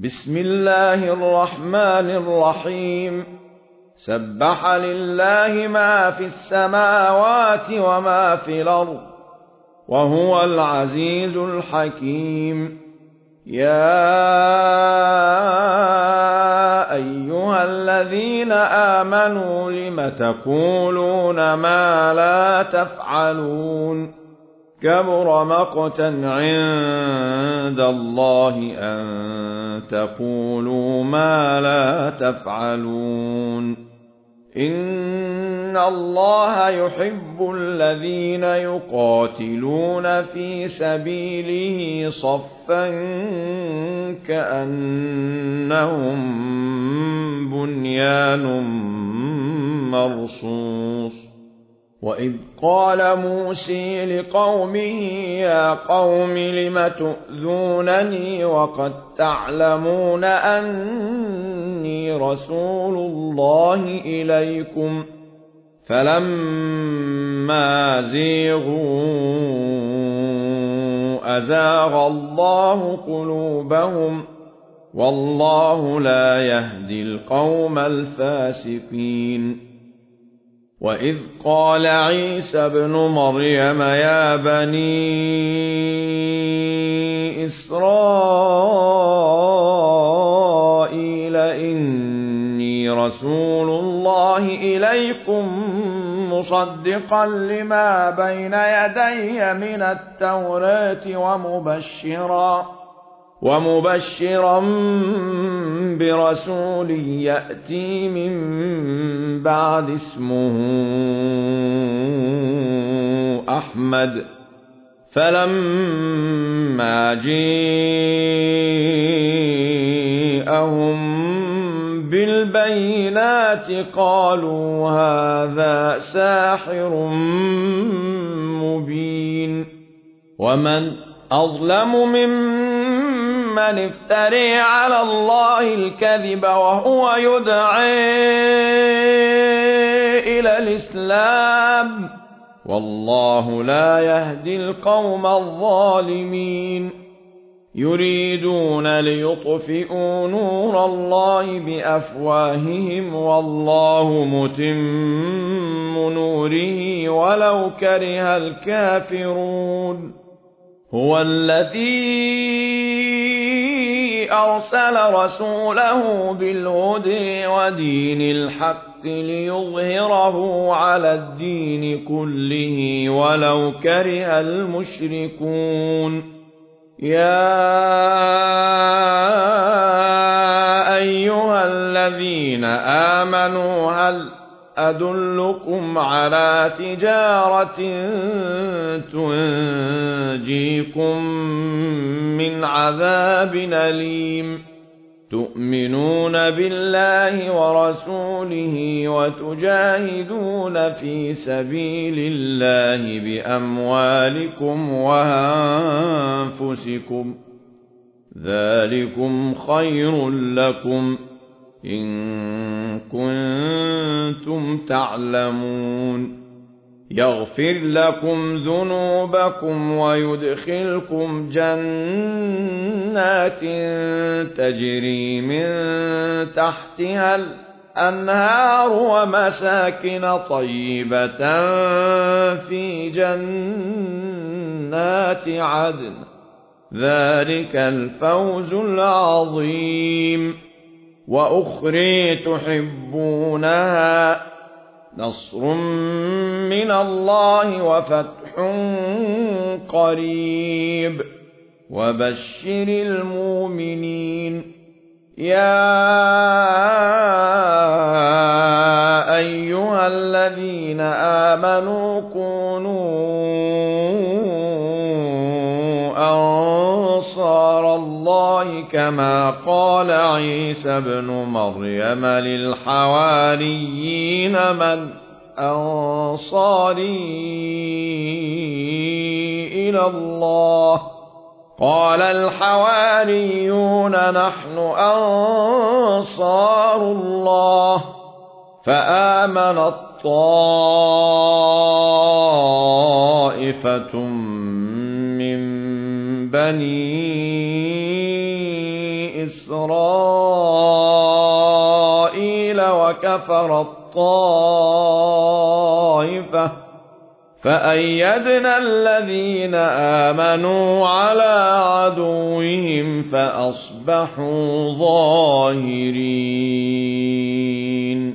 بسم الله الرحمن الرحيم سبح لله ما في السماوات وما في الأرض وهو العزيز الحكيم يا أيها الذين آمنوا لم تقولون ما لا تفعلون كبر مقتا عند الله أن تقولوا ما لا تفعلون إن الله يحب الذين يقاتلون في سبيله صفا كأنهم بنيان مرصوص وإذ قال موسى لقومه يا قوم لم تؤذونني وقد تعلمون أني رسول الله إليكم فلما زيغوا أزاغ الله قلوبهم والله لا يهدي القوم الفاسقين وإذ قال عيسى ابن مريم يا بني إسرائيل إني رسول الله إليكم مصدقا لما بين يدي من التوراة ومبشرا برسول يأتي من بعد اسمه أحمد فلما جاءهم بالبينات قالوا هذا ساحر مبين ومن أظلم ممن افتري على الله الكذب وهو يدعي إلى الإسلام والله لا يهدي القوم الظالمين يريدون ليطفئوا نور الله بأفواههم والله متم نوره ولو كره الكافرون هو الذي أرسل رسوله بالهدى ودين الحق ليظهره على الدين كله ولو كره المشركون يا أيها الذين آمنوا هل أدلكم على تجارة تنجيكم من عذاب أليم تؤمنون بالله ورسوله وتجاهدون في سبيل الله بأموالكم وأنفسكم ذلكم خير لكم إن كنتم تعلمون يغفر لكم ذنوبكم ويدخلكم جنات تجري من تحتها الأنهار ومساكن طيبة في جنات عدن ذلك الفوز العظيم وأخرى تحبونها نصر من الله وفتح قريب وبشر المؤمنين يا أيها الذين آمنوا كونوا أنصار الله كما قال عيسى ابن مريم للحواريين من أنصاري إلى الله قال الحواريون نحن أنصار الله فآمنت طائفة من بني إسرائيل وكفر الطائفة فأيدنا الذين آمنوا على عدوهم فأصبحوا ظاهرين